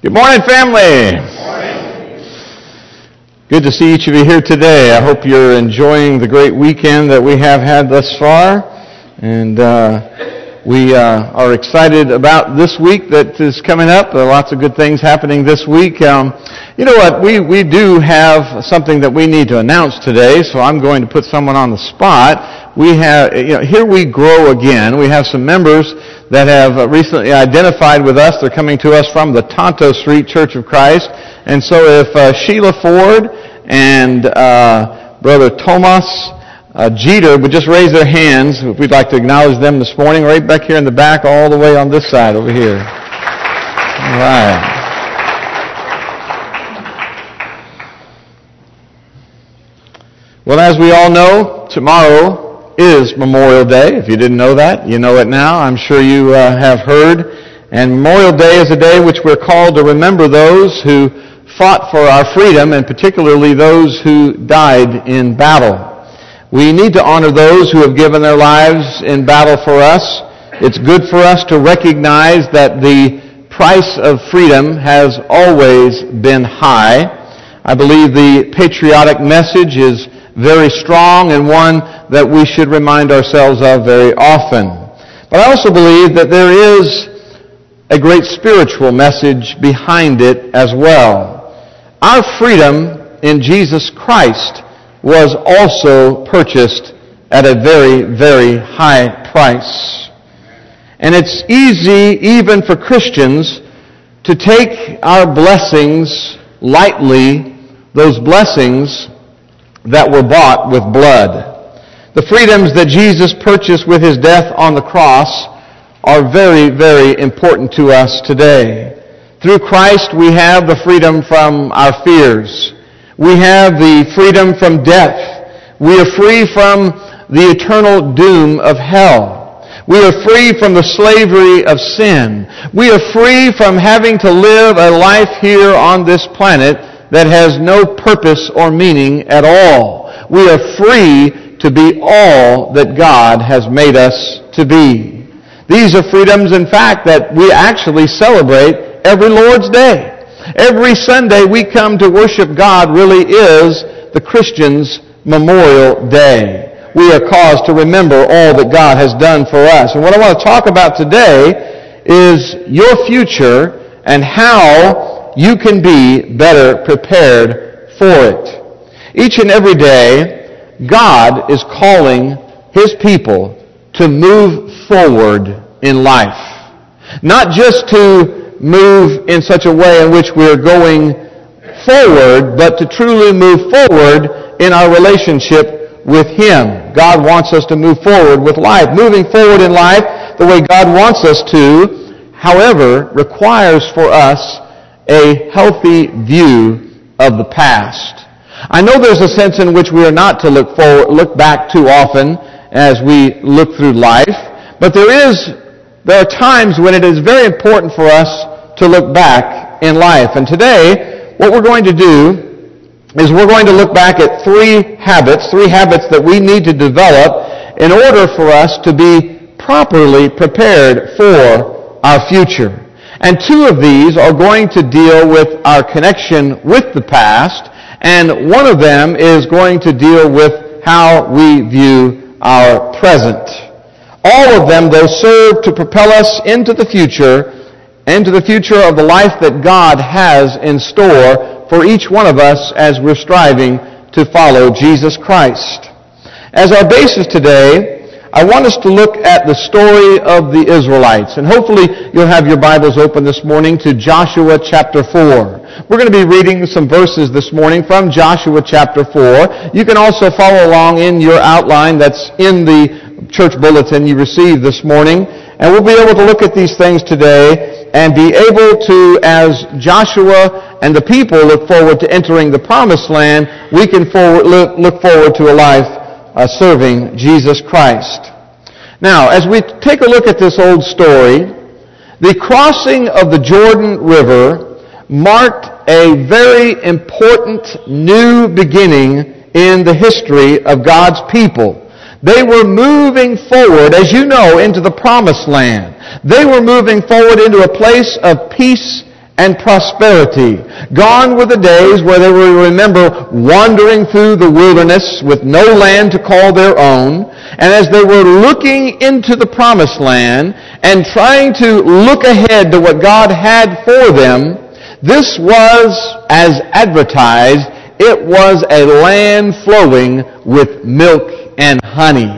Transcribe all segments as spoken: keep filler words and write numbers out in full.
Good morning, family. Good morning. Good to see each of you here today. I hope you're enjoying the great weekend that we have had thus far. And uh, we uh, are excited about this week that is coming up. There are lots of good things happening this week. Um, you know what? We, we do have something that we need to announce today, so I'm going to put someone on the spot. We have, you know, Here We Grow Again. We have some members that have recently identified with us. They're coming to us from the Tonto Street Church of Christ. And so if uh, Sheila Ford and uh, Brother Tomas uh, Jeter would just raise their hands, if we'd like to acknowledge them this morning, right back here in the back, all the way on this side over here. All right. Well, as we all know, tomorrow is Memorial Day. If you didn't know that, you know it now. I'm sure you uh, have heard. And Memorial Day is a day which we're called to remember those who fought for our freedom, and particularly those who died in battle. We need to honor those who have given their lives in battle for us. It's good for us to recognize that the price of freedom has always been high. I believe the patriotic message is very strong and one that we should remind ourselves of very often. But I also believe that there is a great spiritual message behind it as well. Our freedom in Jesus Christ was also purchased at a very, very high price. And it's easy, even for Christians, to take our blessings lightly, those blessings that were bought with blood. The freedoms that Jesus purchased with His death on the cross are very, very important to us today. Through Christ, we have the freedom from our fears. We have the freedom from death. We are free from the eternal doom of hell. We are free from the slavery of sin. We are free from having to live a life here on this planet that has no purpose or meaning at all. We are free to be all that God has made us to be. These are freedoms, in fact, that we actually celebrate every Lord's Day. Every Sunday we come to worship God really is the Christian's Memorial Day. We are caused to remember all that God has done for us. And what I want to talk about today is your future and how you can be better prepared for it. Each and every day, God is calling His people to move forward in life. Not just to move in such a way in which we're going forward, but to truly move forward in our relationship with Him. God wants us to move forward with life. Moving forward in life the way God wants us to, however, requires for us a healthy view of the past. I know there's a sense in which we are not to look forward, look back too often as we look through life, but there is, there are times when it is very important for us to look back in life. And today, what we're going to do is we're going to look back at three habits, three habits that we need to develop in order for us to be properly prepared for our future. And two of these are going to deal with our connection with the past, and one of them is going to deal with how we view our present. All of them, though, serve to propel us into the future, into the future of the life that God has in store for each one of us as we're striving to follow Jesus Christ. As our basis today, I want us to look at the story of the Israelites. And hopefully you'll have your Bibles open this morning to Joshua chapter four. We're going to be reading some verses this morning from Joshua chapter four. You can also follow along in your outline that's in the church bulletin you received this morning. And we'll be able to look at these things today and be able to, as Joshua and the people look forward to entering the promised land, we can forward, look, look forward to a life Uh, serving Jesus Christ. Now, as we take a look at this old story, the crossing of the Jordan River marked a very important new beginning in the history of God's people. They were moving forward, as you know, into the promised land. They were moving forward into a place of peace and prosperity. Gone were the days where they will remember wandering through the wilderness with no land to call their own. And as they were looking into the promised land and trying to look ahead to what God had for them, this was, as advertised, it was a land flowing with milk and honey.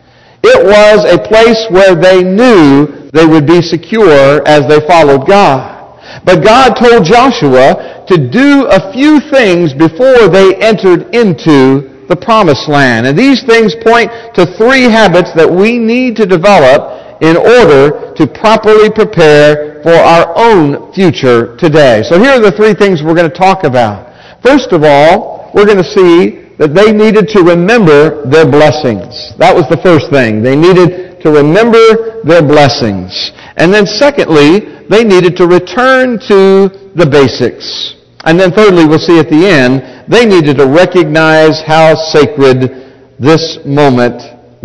It was a place where they knew they would be secure as they followed God. But God told Joshua to do a few things before they entered into the promised land. And these things point to three habits that we need to develop in order to properly prepare for our own future today. So here are the three things we're going to talk about. First of all, we're going to see that they needed to remember their blessings. That was the first thing. They needed to remember their blessings. And then secondly, they needed to return to the basics. And then thirdly, we'll see at the end, they needed to recognize how sacred this moment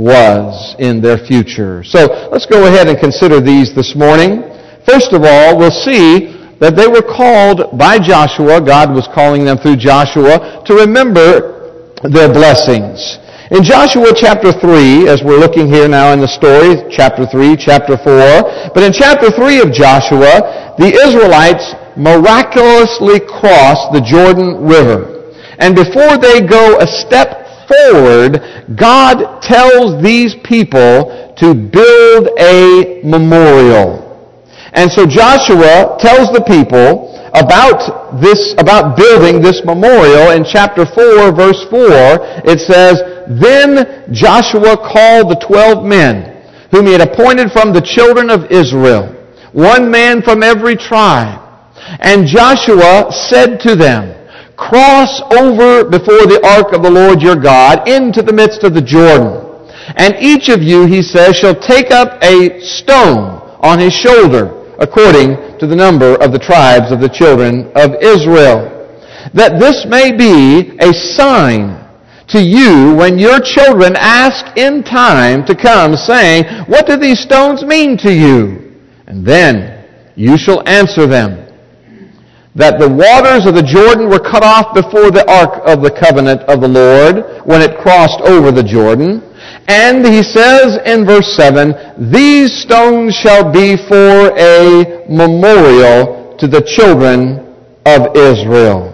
was in their future. So let's go ahead and consider these this morning. First of all, we'll see that they were called by Joshua, God was calling them through Joshua, to remember their blessings. In Joshua chapter three, as we're looking here now in the story, chapter three, chapter four, but in chapter three of Joshua, the Israelites miraculously crossed the Jordan River. And before they go a step forward, God tells these people to build a memorial. And so Joshua tells the people about this, about building this memorial. In chapter four, verse four, it says, "Then Joshua called the twelve men, whom he had appointed from the children of Israel, one man from every tribe. And Joshua said to them, Cross over before the ark of the Lord your God into the midst of the Jordan. And each of you, he says, shall take up a stone on his shoulder, according to the number of the tribes of the children of Israel, that this may be a sign to you when your children ask in time to come, saying, What do these stones mean to you? And then you shall answer them, that the waters of the Jordan were cut off before the ark of the covenant of the Lord when it crossed over the Jordan. And he says in verse seven, These stones shall be for a memorial to the children of Israel.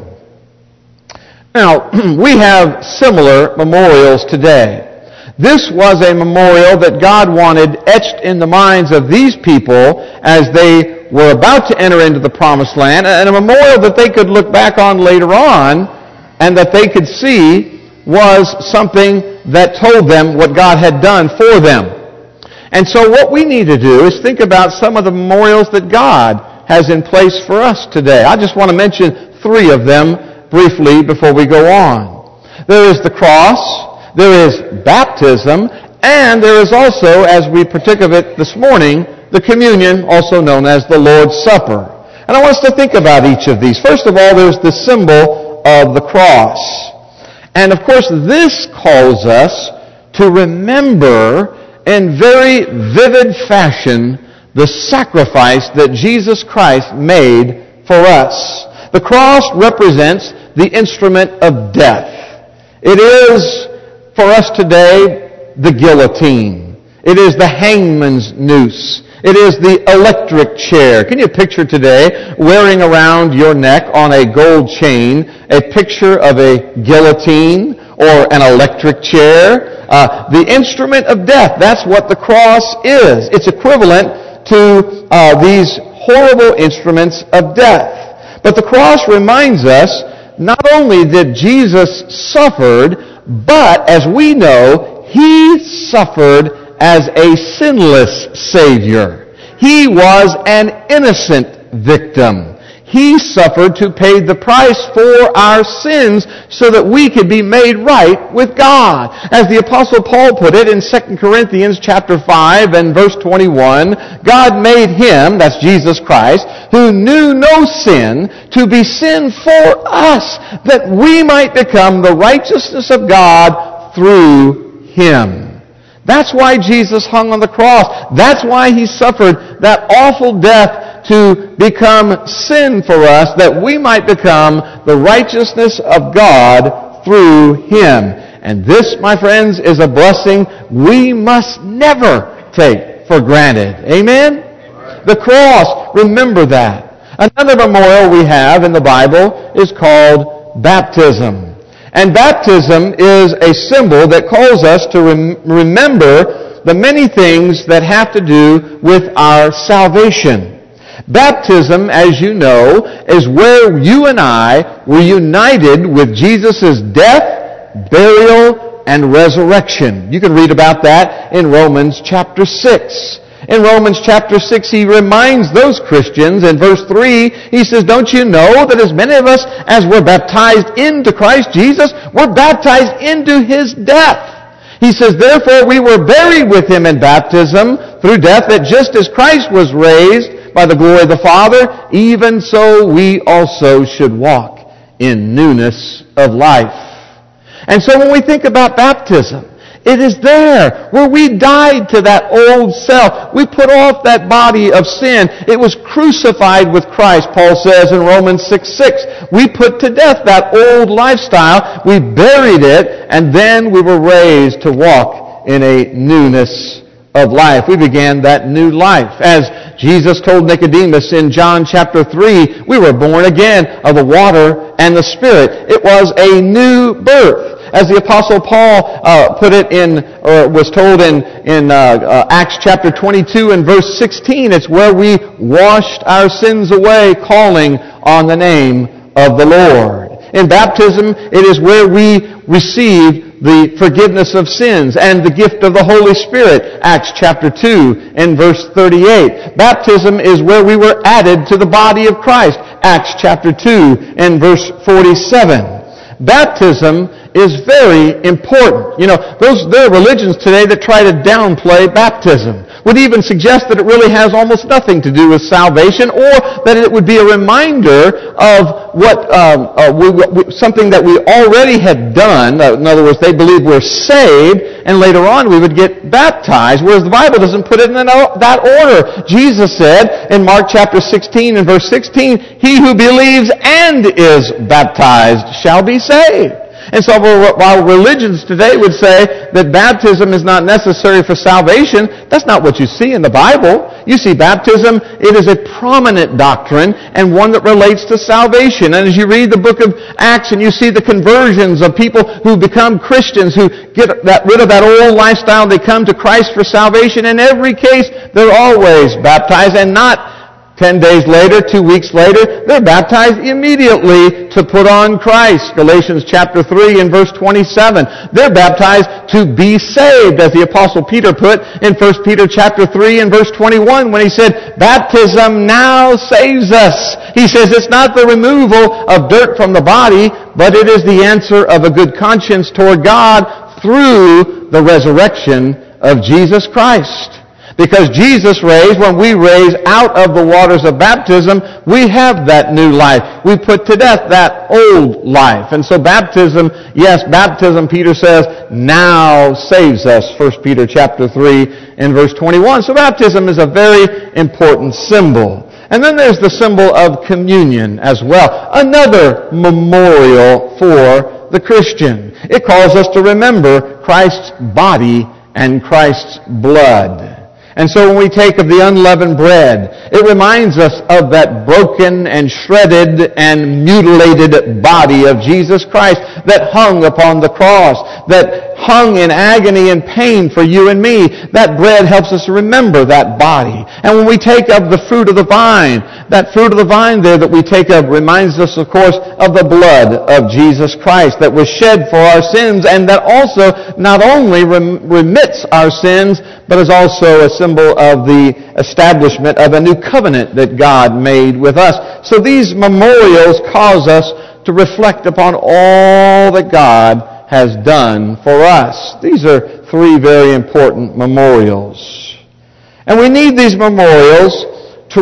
Now, we have similar memorials today. This was a memorial that God wanted etched in the minds of these people as they were about to enter into the promised land, and a memorial that they could look back on later on and that they could see was something that told them what God had done for them. And so what we need to do is think about some of the memorials that God has in place for us today. I just want to mention three of them briefly before we go on. There is the cross, there is baptism, and there is also, as we partake of it this morning, the communion, also known as the Lord's Supper. And I want us to think about each of these. First of all, there's the symbol of the cross. And of course, this calls us to remember in very vivid fashion the sacrifice that Jesus Christ made for us. The cross represents the instrument of death. It is, for us today, the guillotine. It is the hangman's noose. It is the electric chair. Can you picture today wearing around your neck on a gold chain a picture of a guillotine or an electric chair? Uh, the instrument of death. That's what the cross is. It's equivalent to uh, these horrible instruments of death. But the cross reminds us not only that Jesus suffered, but as we know, He suffered as a sinless Savior. He was an innocent victim. He suffered to pay the price for our sins so that we could be made right with God. As the Apostle Paul put it in Second Corinthians chapter five and verse twenty-one, God made Him, that's Jesus Christ, who knew no sin, to be sin for us, that we might become the righteousness of God through Him. That's why Jesus hung on the cross. That's why He suffered that awful death to become sin for us, that we might become the righteousness of God through Him. And this, my friends, is a blessing we must never take for granted. Amen? The cross, remember that. Another memorial we have in the Bible is called baptism. And baptism is a symbol that calls us to rem- remember the many things that have to do with our salvation. Baptism, as you know, is where you and I were united with Jesus' death, burial, and resurrection. You can read about that in Romans chapter six. In Romans chapter six, he reminds those Christians in verse three, he says, don't you know that as many of us as were baptized into Christ Jesus, were baptized into His death? He says, therefore we were buried with Him in baptism through death, that just as Christ was raised by the glory of the Father, even so we also should walk in newness of life. And so when we think about baptism, it is there where we died to that old self. We put off that body of sin. It was crucified with Christ, Paul says in Romans six six. We put to death that old lifestyle. We buried it, and then we were raised to walk in a newness of life. We began that new life. As Jesus told Nicodemus in John chapter three, we were born again of the water and the Spirit. It was a new birth. As the Apostle Paul uh, put it in, or was told in, in uh, uh, Acts chapter twenty-two and verse sixteen, it's where we washed our sins away, calling on the name of the Lord. In baptism, it is where we receive the forgiveness of sins and the gift of the Holy Spirit. Acts chapter two and verse thirty-eight. Baptism is where we were added to the body of Christ. Acts chapter two and verse forty-seven. Baptism is very important. You know, those there are religions today that try to downplay baptism. Would even suggest that it really has almost nothing to do with salvation, or that it would be a reminder of what um, uh, we, we, something that we already had done. Uh, in other words, they believe we're saved, and later on we would get baptized, whereas the Bible doesn't put it in that order. Jesus said in Mark chapter sixteen and verse sixteen, "He who believes and is baptized shall be saved." And so while religions today would say that baptism is not necessary for salvation, that's not what you see in the Bible. You see baptism, it is a prominent doctrine and one that relates to salvation. And as you read the book of Acts and you see the conversions of people who become Christians, who get that, rid of that old lifestyle, they come to Christ for salvation. In every case, they're always baptized, and not Ten days later, two weeks later, they're baptized immediately to put on Christ. Galatians chapter three and verse twenty-seven. They're baptized to be saved, as the Apostle Peter put in First Peter chapter three and verse twenty-one when he said, baptism now saves us. He says it's not the removal of dirt from the body, but it is the answer of a good conscience toward God through the resurrection of Jesus Christ. Because Jesus raised, when we raise out of the waters of baptism, we have that new life. We put to death that old life. And so baptism, yes, baptism, Peter says, now saves us. First Peter chapter three and verse twenty-one. So baptism is a very important symbol. And then there's the symbol of communion as well. Another memorial for the Christian. It calls us to remember Christ's body and Christ's blood. And so when we take of the unleavened bread, it reminds us of that broken and shredded and mutilated body of Jesus Christ that hung upon the cross, that hung in agony and pain for you and me. That bread helps us remember that body. And when we take of the fruit of the vine, that fruit of the vine there that we take of reminds us, of course, of the blood of Jesus Christ that was shed for our sins, and that also not only rem- remits our sins, but is also a symbol of the establishment of a new covenant that God made with us. So these memorials cause us to reflect upon all that God has done for us. These are three very important memorials. And we need these memorials to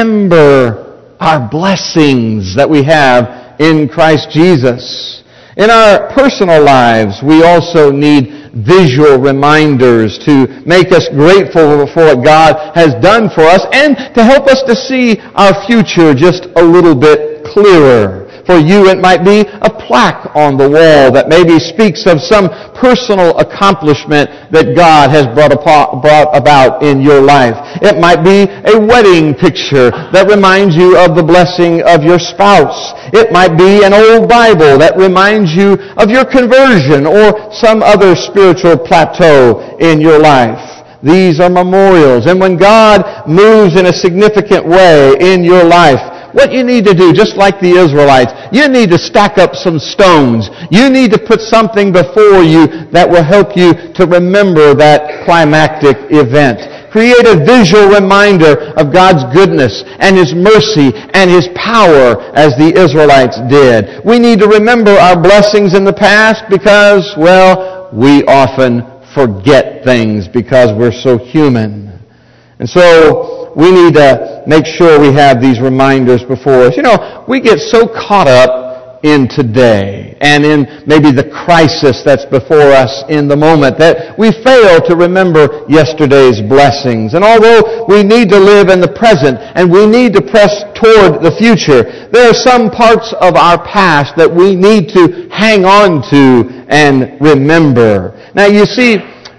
remember our blessings that we have in Christ Jesus. In our personal lives, we also need visual reminders to make us grateful for what God has done for us and to help us to see our future just a little bit clearer. For you, it might be a plaque on the wall that maybe speaks of some personal accomplishment that God has brought about in your life. It might be a wedding picture that reminds you of the blessing of your spouse. It might be an old Bible that reminds you of your conversion or some other spiritual plateau in your life. These are memorials. And when God moves in a significant way in your life, what you need to do, just like the Israelites, you need to stack up some stones. You need to put something before you that will help you to remember that climactic event. Create a visual reminder of God's goodness and His mercy and His power as the Israelites did. We need to remember our blessings in the past because, well, we often forget things because we're so human. And so we need to make sure we have these reminders before us. You know, we get so caught up in today and in maybe the crisis that's before us in the moment that we fail to remember yesterday's blessings. And although we need to live in the present and we need to press toward the future, there are some parts of our past that we need to hang on to and remember. Now, you see,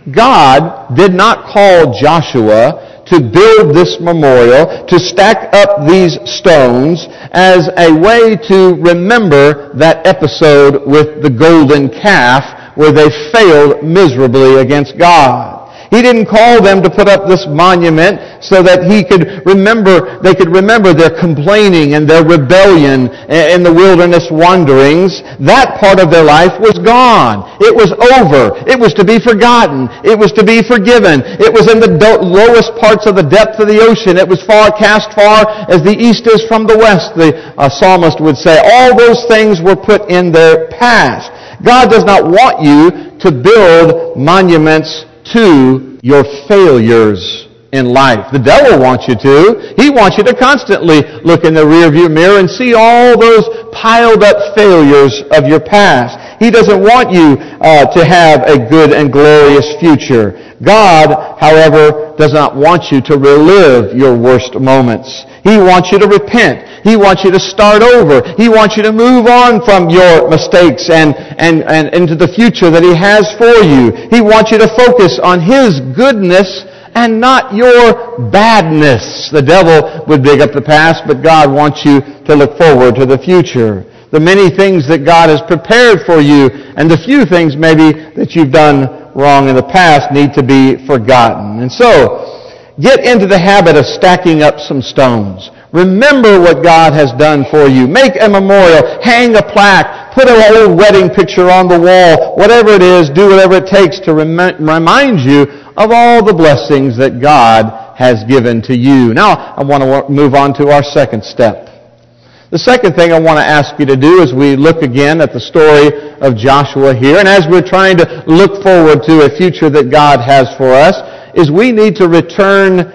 God did not call Joshua to build this memorial, to stack up these stones as a way to remember that episode with the golden calf where they failed miserably against God. He didn't call them to put up this monument so that he could remember, they could remember their complaining and their rebellion in the wilderness wanderings. That part of their life was gone. It was over. It was to be forgotten. It was to be forgiven. It was in the do- lowest parts of the depth of the ocean. It was far cast far as the east is from the west, the uh, psalmist would say. All those things were put in their past. God does not want you to build monuments to your failures in life. The devil wants you to. He wants you to constantly look in the rearview mirror and see all those piled up failures of your past. He doesn't want you uh, to have a good and glorious future. God, however, does not want you to relive your worst moments. He wants you to repent. He wants you to start over. He wants you to move on from your mistakes and, and, and into the future that He has for you. He wants you to focus on His goodness and not your badness. The devil would dig up the past, but God wants you to look forward to the future. The many things that God has prepared for you and the few things maybe that you've done wrong in the past need to be forgotten. And so, get into the habit of stacking up some stones. Remember what God has done for you. Make a memorial. Hang a plaque. Put an old wedding picture on the wall. Whatever it is, do whatever it takes to rem- remind you of all the blessings that God has given to you. Now, I want to move on to our second step. The second thing I want to ask you to do as we look again at the story of Joshua here, and as we're trying to look forward to a future that God has for us, is we need to return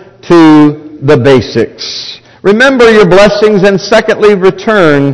to the basics. Remember your blessings, and secondly, return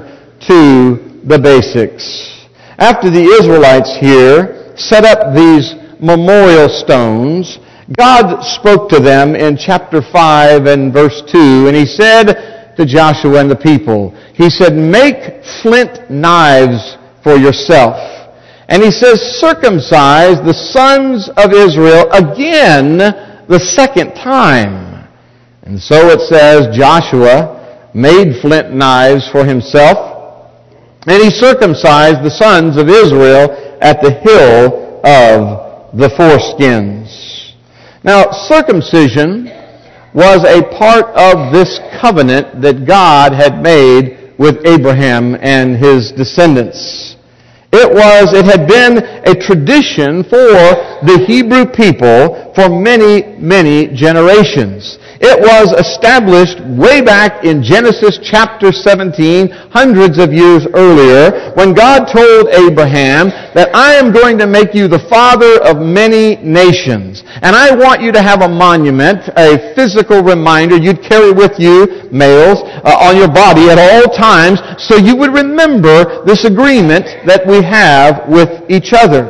to the basics. After the Israelites here set up these memorial stones, God spoke to them in chapter five and verse two, and He said to Joshua and the people, He said, "Make flint knives for yourself." And He says, "Circumcise the sons of Israel again the second time." And so it says Joshua made flint knives for himself, and he circumcised the sons of Israel at the hill of the foreskins. Now, circumcision was a part of this covenant that God had made with Abraham and his descendants. It was, it had been a tradition for the Hebrew people for many, many generations. It was established way back in Genesis chapter seventeen, hundreds of years earlier, when God told Abraham that I am going to make you the father of many nations. And I want you to have a monument, a physical reminder you'd carry with you, males, uh, on your body at all times, so you would remember this agreement that we have with each other.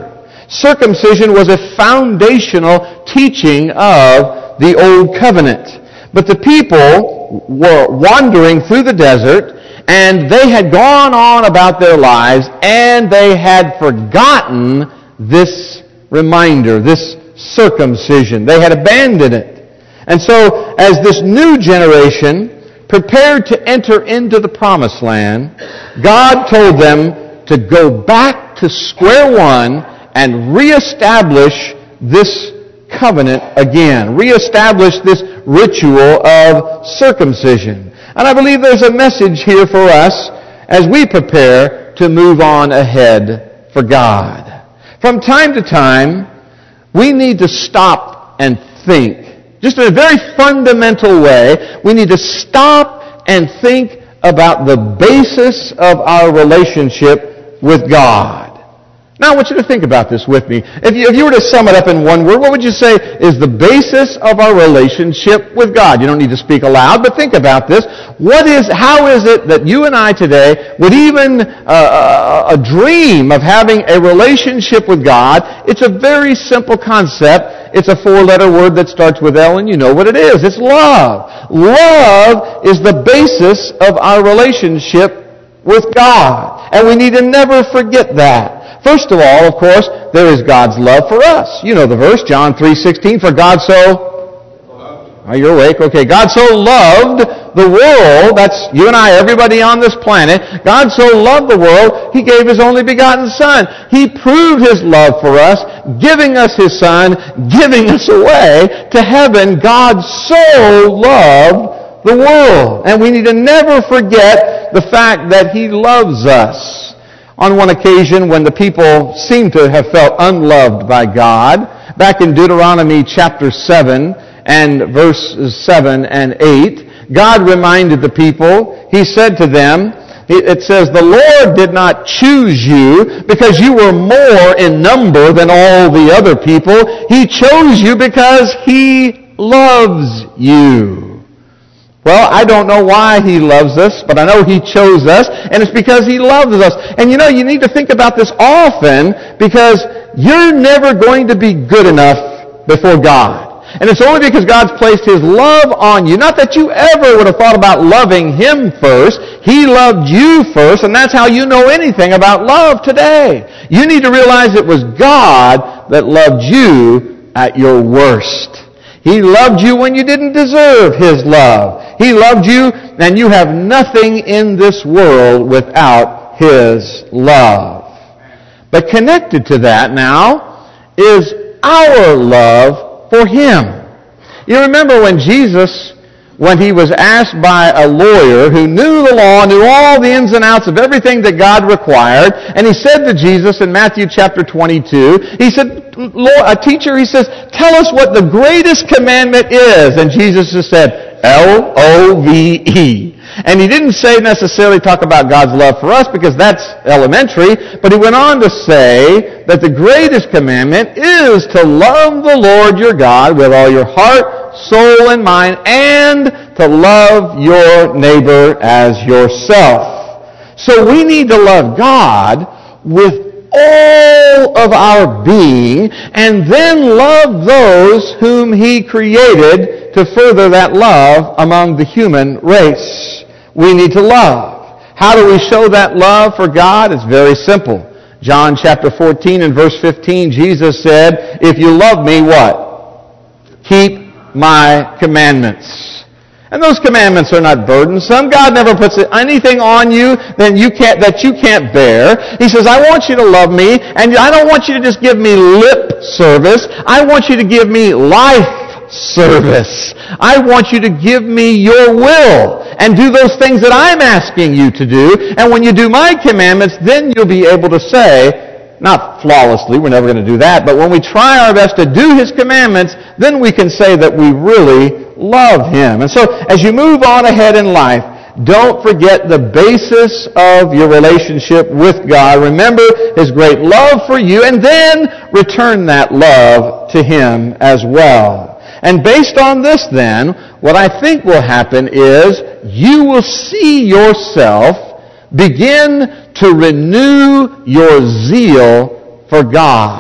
Circumcision was a foundational teaching of the Old Covenant. But the people were wandering through the desert, and they had gone on about their lives, and they had forgotten this reminder, this circumcision. They had abandoned it. And so, as this new generation prepared to enter into the promised land, God told them to go back to square one and reestablish this covenant again. Reestablish this ritual of circumcision. And I believe there's a message here for us as we prepare to move on ahead for God. From time to time, we need to stop and think. Just in a very fundamental way, we need to stop and think about the basis of our relationship with God. Now I want you to think about this with me. If you, if you were to sum it up in one word, what would you say is the basis of our relationship with God? You don't need to speak aloud, but think about this. What is, how is it that you and I today would even uh, a dream of having a relationship with God? It's a very simple concept. It's a four-letter word that starts with L, and you know what it is. It's love. Love is the basis of our relationship with God. And we need to never forget that. First of all, of course, there is God's love for us. You know the verse, John three sixteen, for God so... Oh, you're awake. Okay. God so loved the world, that's you and I, everybody on this planet. God so loved the world, He gave His only begotten Son. He proved His love for us, giving us His Son, giving us away to heaven. God so loved the world. And we need to never forget the fact that He loves us. On one occasion, when the people seemed to have felt unloved by God, back in Deuteronomy chapter seven and verses seven and eight, God reminded the people, He said to them, it says, the Lord did not choose you because you were more in number than all the other people. He chose you because He loves you. Well, I don't know why He loves us, but I know He chose us, and it's because He loves us. And you know, you need to think about this often, because you're never going to be good enough before God. And it's only because God's placed His love on you. Not that you ever would have thought about loving Him first. He loved you first, and that's how you know anything about love today. You need to realize it was God that loved you at your worst. He loved you when you didn't deserve His love. He loved you, and you have nothing in this world without His love. But connected to that now is our love for Him. You remember when Jesus, when He was asked by a lawyer who knew the law, knew all the ins and outs of everything that God required, and He said to Jesus in Matthew chapter twenty-two, He said, Lord, a teacher, He says, tell us what the greatest commandment is. And Jesus just said, L O V E. And He didn't say necessarily talk about God's love for us, because that's elementary, but He went on to say that the greatest commandment is to love the Lord your God with all your heart, soul, and mind, and to love your neighbor as yourself. So we need to love God with all of our being, and then love those whom He created to further that love among the human race. We need to love. How do we show that love for God? It's very simple. John chapter fourteen and verse fifteen, Jesus said, if you love me, what? Keep my commandments. And those commandments are not burdensome. God never puts anything on you that you can't, that you can't bear. He says, I want you to love me, and I don't want you to just give me lip service. I want you to give me life service. I want you to give me your will and do those things that I'm asking you to do. And when you do my commandments, then you'll be able to say, not flawlessly, we're never going to do that, but when we try our best to do His commandments, then we can say that we really love Him. And so, as you move on ahead in life, don't forget the basis of your relationship with God. Remember His great love for you, and then return that love to Him as well. And based on this then, what I think will happen is you will see yourself begin to renew your zeal for God.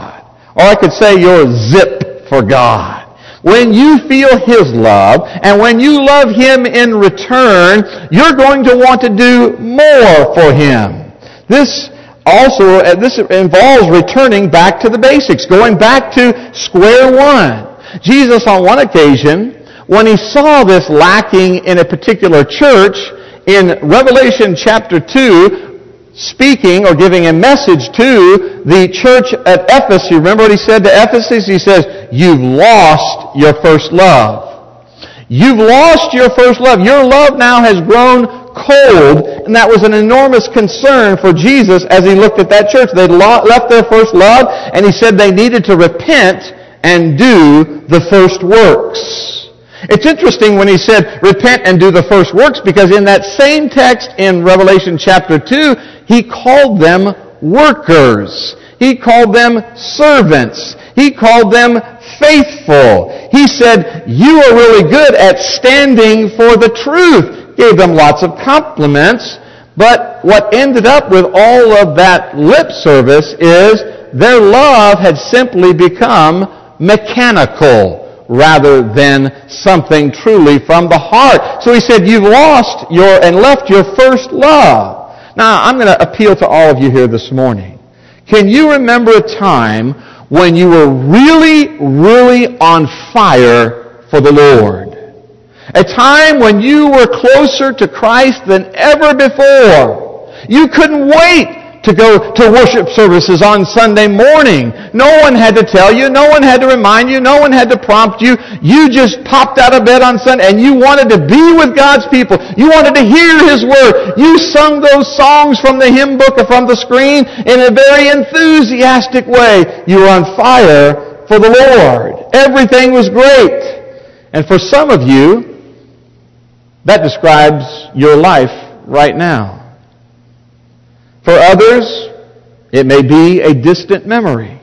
Or I could say your zip for God. When you feel His love, and when you love Him in return, you're going to want to do more for Him. This also, uh, this involves returning back to the basics, going back to square one. Jesus, on one occasion, when He saw this lacking in a particular church, in Revelation chapter two, speaking or giving a message to the church at Ephesus, you remember what He said to Ephesus? He says, you've lost your first love. You've lost your first love. Your love now has grown cold, and that was an enormous concern for Jesus as He looked at that church. They'd left their first love, and He said they needed to repent and do the first works. It's interesting when He said, repent and do the first works, because in that same text in Revelation chapter two, He called them workers. He called them servants. He called them faithful. He said, you are really good at standing for the truth. Gave them lots of compliments, but what ended up with all of that lip service is their love had simply become mechanical rather than something truly from the heart. So He said, you've lost your and left your first love. Now, I'm going to appeal to all of you here this morning. Can you remember a time when you were really, really on fire for the Lord? A time when you were closer to Christ than ever before. You couldn't wait to go to worship services on Sunday morning. No one had to tell you. No one had to remind you. No one had to prompt you. You just popped out of bed on Sunday and you wanted to be with God's people. You wanted to hear His Word. You sung those songs from the hymn book or from the screen in a very enthusiastic way. You were on fire for the Lord. Everything was great. And for some of you, that describes your life right now. For others, it may be a distant memory.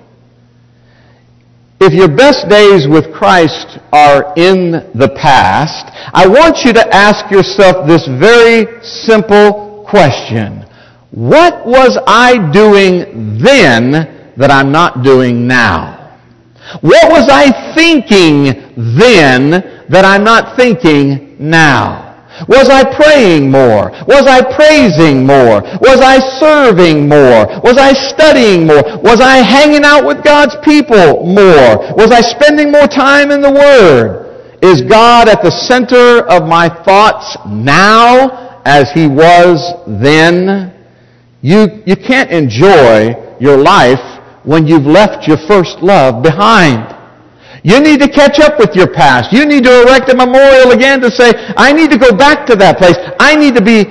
If your best days with Christ are in the past, I want you to ask yourself this very simple question. What was I doing then that I'm not doing now? What was I thinking then that I'm not thinking now? Was I praying more? Was I praising more? Was I serving more? Was I studying more? Was I hanging out with God's people more? Was I spending more time in the Word? Is God at the center of my thoughts now as He was then? You, you can't enjoy your life when you've left your first love behind. You need to catch up with your past. You need to erect a memorial again to say, I need to go back to that place. I need to be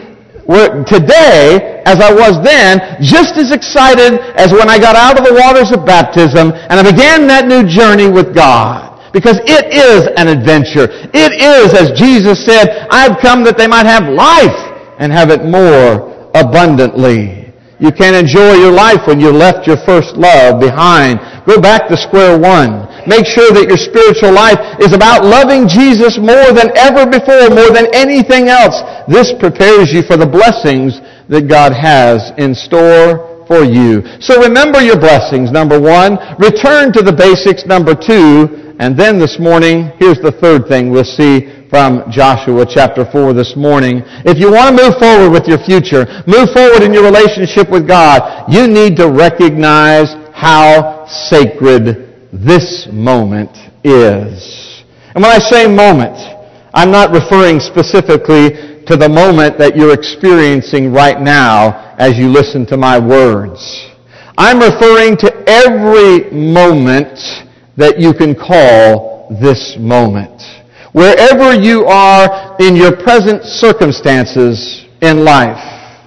today, as I was then, just as excited as when I got out of the waters of baptism and I began that new journey with God. Because it is an adventure. It is, as Jesus said, I've come that they might have life and have it more abundantly. You can't enjoy your life when you left your first love behind. Go back to square one. Make sure that your spiritual life is about loving Jesus more than ever before, more than anything else. This prepares you for the blessings that God has in store for you. So remember your blessings, number one. Return to the basics, number two. And then this morning, here's the third thing we'll see from Joshua chapter four this morning. If you want to move forward with your future, move forward in your relationship with God, you need to recognize how sacred this moment is. And when I say moment, I'm not referring specifically to the moment that you're experiencing right now as you listen to my words. I'm referring to every moment that you can call this moment. Wherever you are in your present circumstances in life.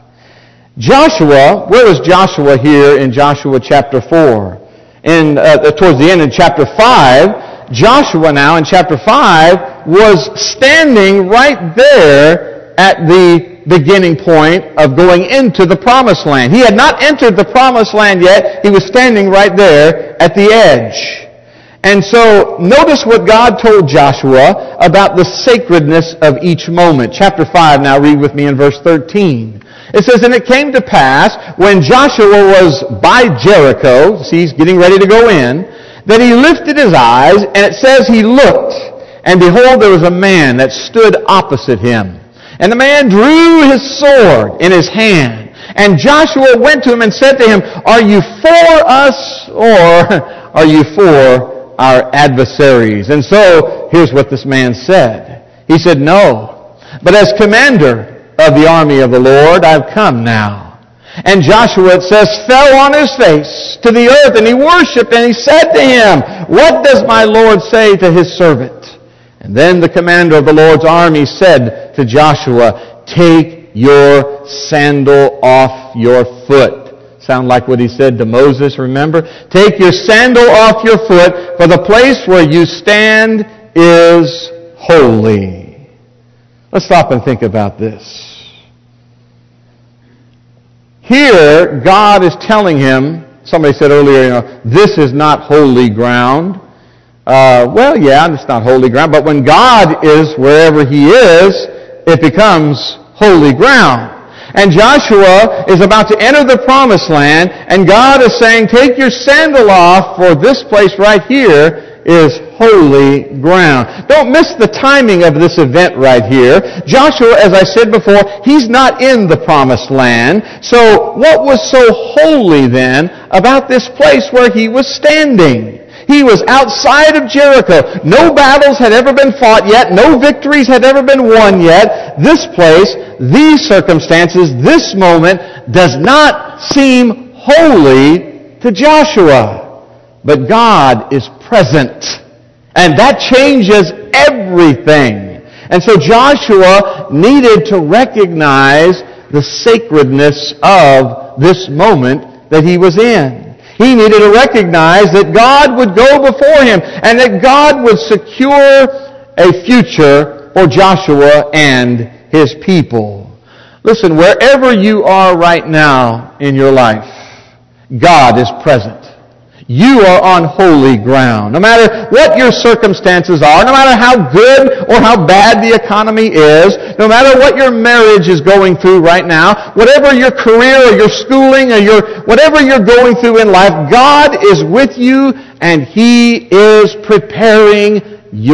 Joshua, where is Joshua here in Joshua chapter four? In, uh, towards the end in chapter five, Joshua now in chapter five was standing right there at the beginning point of going into the promised land. He had not entered the promised land yet. He was standing right there at the edge. And so notice what God told Joshua about the sacredness of each moment. Chapter five, now read with me in verse thirteen. It says, and it came to pass, when Joshua was by Jericho, see, he's getting ready to go in, that he lifted his eyes, and it says he looked, and behold, there was a man that stood opposite him. And the man drew his sword in his hand. And Joshua went to him and said to him, Are you for us, or are you for our adversaries? And so, here's what this man said. He said, No, but as commander of the army of the Lord, I've come now. And Joshua, it says, fell on his face to the earth, and he worshipped, and he said to him, What does my Lord say to his servant? And then the commander of the Lord's army said to Joshua, Take your sandal off your foot. Sound like what he said to Moses, remember? Take your sandal off your foot, for the place where you stand is holy. Let's stop and think about this. Here, God is telling him, somebody said earlier, you know, this is not holy ground. Uh, well, yeah, it's not holy ground, but when God is wherever He is, it becomes holy ground. And Joshua is about to enter the promised land, and God is saying, take your sandal off, for this place right here is holy ground. Don't miss the timing of this event right here. Joshua, as I said before, he's not in the promised land. So what was so holy then about this place where he was standing? He was outside of Jericho. No battles had ever been fought yet. No victories had ever been won yet. This place, these circumstances, this moment does not seem holy to Joshua. But God is present. And that changes everything. And so Joshua needed to recognize the sacredness of this moment that he was in. He needed to recognize that God would go before him and that God would secure a future for Joshua and his people. Listen, wherever you are right now in your life, God is present. You are on holy ground. No matter what your circumstances are, no matter how good or how bad the economy is, no matter what your marriage is going through right now, whatever your career or your schooling or your whatever you're going through in life, God is with you and He is preparing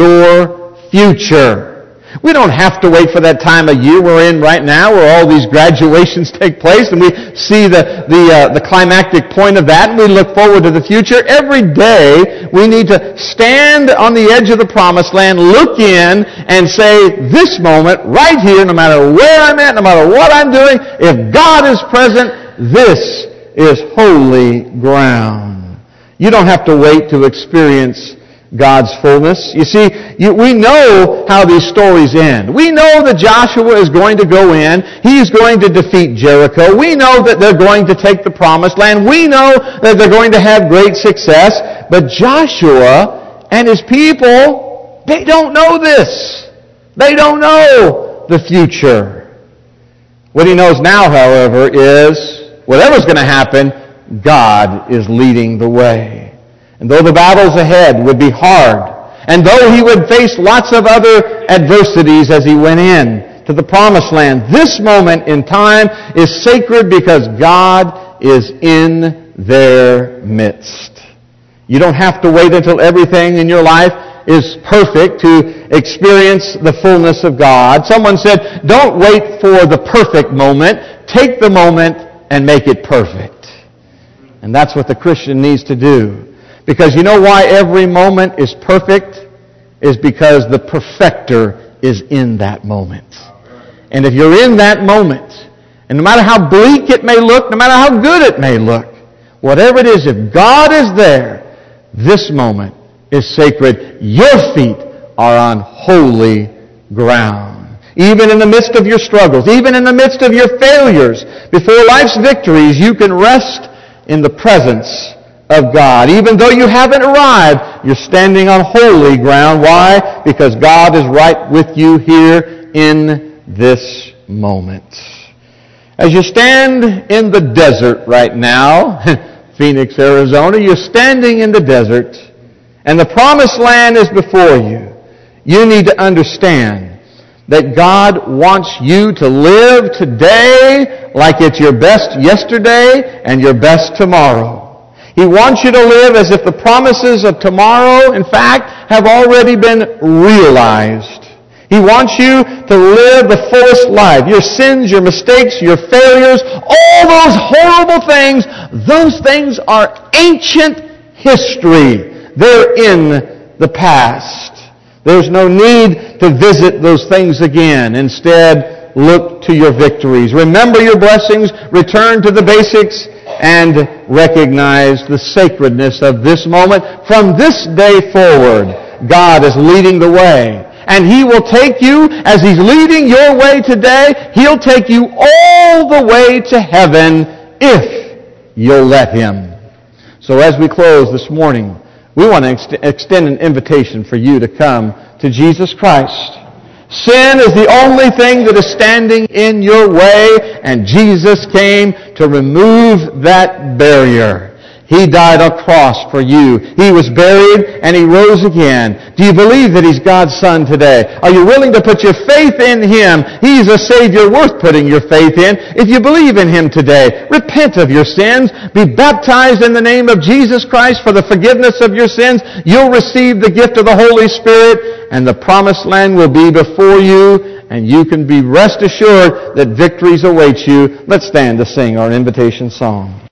your future. We don't have to wait for that time of year we're in right now where all these graduations take place and we see the the, uh, the climactic point of that and we look forward to the future. Every day we need to stand on the edge of the promised land, look in and say, this moment right here, no matter where I'm at, no matter what I'm doing, if God is present, this is holy ground. You don't have to wait to experience God's fullness. You see, you, we know how these stories end. We know that Joshua is going to go in. He's going to defeat Jericho. We know that they're going to take the promised land. We know that they're going to have great success. But Joshua and his people, they don't know this. They don't know the future. What he knows now, however, is whatever's going to happen, God is leading the way. And though the battles ahead would be hard, and though he would face lots of other adversities as he went in to the promised land, this moment in time is sacred because God is in their midst. You don't have to wait until everything in your life is perfect to experience the fullness of God. Someone said, don't wait for the perfect moment. Take the moment and make it perfect. And that's what the Christian needs to do. Because you know why every moment is perfect? Is because the perfecter is in that moment. And if you're in that moment, and no matter how bleak it may look, no matter how good it may look, whatever it is, if God is there, this moment is sacred. Your feet are on holy ground. Even in the midst of your struggles, even in the midst of your failures, before life's victories, you can rest in the presence of God. Even though you haven't arrived, you're standing on holy ground. Why? Because God is right with you here in this moment. As you stand in the desert right now, Phoenix, Arizona, you're standing in the desert, and the promised land is before you. You need to understand that God wants you to live today like it's your best yesterday and your best tomorrow. He wants you to live as if the promises of tomorrow, in fact, have already been realized. He wants you to live the fullest life. Your sins, your mistakes, your failures, all those horrible things, those things are ancient history. They're in the past. There's no need to visit those things again. Instead, look to your victories. Remember your blessings, return to the basics, and recognize the sacredness of this moment. From this day forward, God is leading the way. And He will take you, as He's leading your way today, He'll take you all the way to heaven if you'll let Him. So as we close this morning, we want to ex- extend an invitation for you to come to Jesus Christ. Sin is the only thing that is standing in your way, and Jesus came to remove that barrier. He died on a cross for you. He was buried and He rose again. Do you believe that He's God's Son today? Are you willing to put your faith in Him? He's a Savior worth putting your faith in. If you believe in Him today, repent of your sins. Be baptized in the name of Jesus Christ for the forgiveness of your sins. You'll receive the gift of the Holy Spirit, and the promised land will be before you, and you can be rest assured that victories await you. Let's stand to sing our invitation song.